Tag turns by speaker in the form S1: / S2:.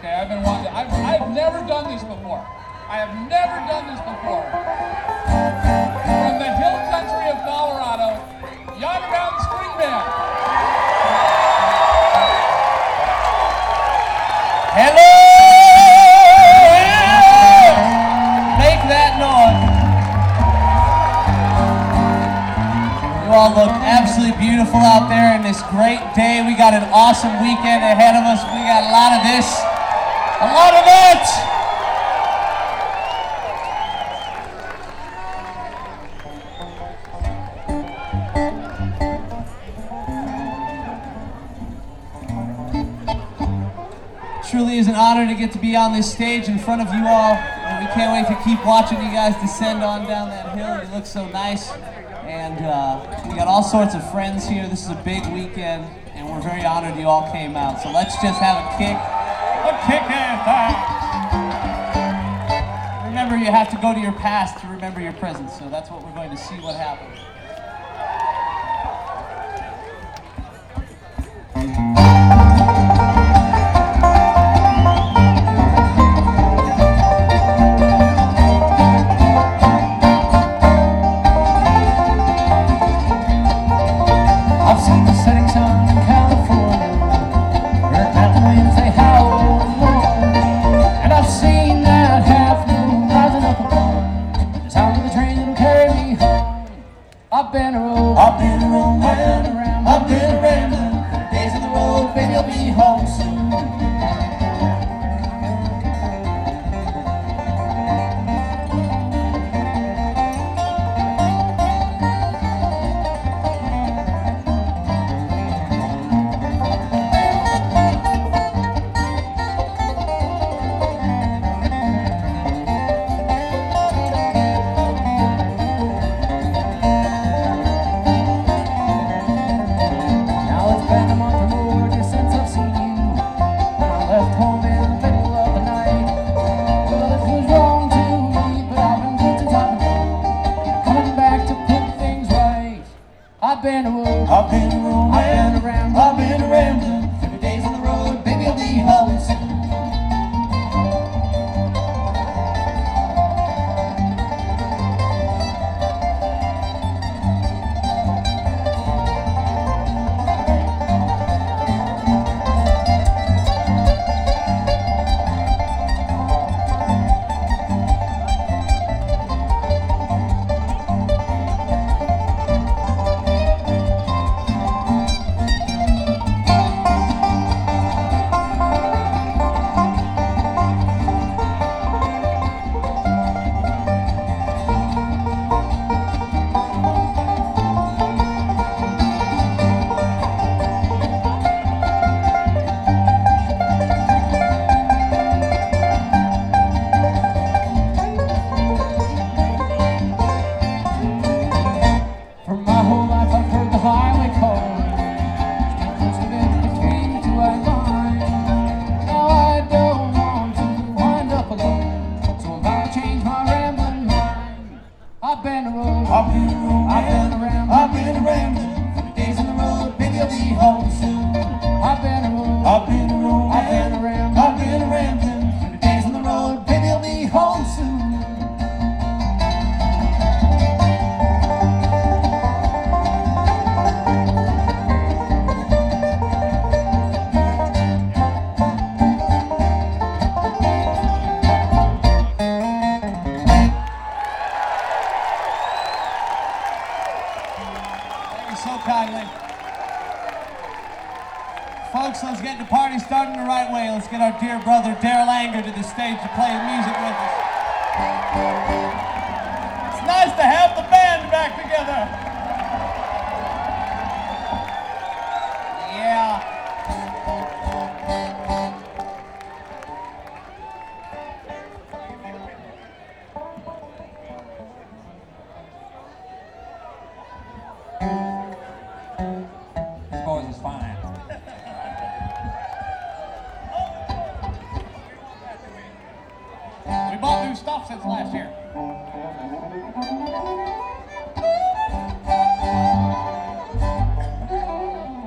S1: Okay, I've been wanting to, I've never done this before. I have never done this before. From the hill country of Colorado, Yonder Mountain String Band.
S2: Hello! Make that noise. You all look absolutely beautiful out there in this great day. We got an awesome weekend ahead of us. We got a lot of this, a lot of that. Truly is an honor to get to be on this stage in front of you all, and we can't wait to keep watching you guys descend on down that hill. You look so nice, and we got all sorts of friends here. This is a big weekend, and we're very honored you all came out. So let's just have a kick-ass time. Remember, you have to go to your past to remember your present, so that's what we're going to see what happens.
S3: I've been around, I've been rambling. Days on the road, baby, I'll be home soon. I've been rambling. 30 days on the road, baby, I'll be home soon. I've been rambling. 30 days on the road, baby, I'll be home soon. I've been rambling. 30 days on the road, baby, I'll be home soon.
S2: So kindly. Folks, let's get the party started the right way. Let's get our dear brother Daryl Anger to the stage to play the music with us. It's nice to have the band back together. Yeah.
S1: Voice is fine.
S2: We bought new stuff since last year.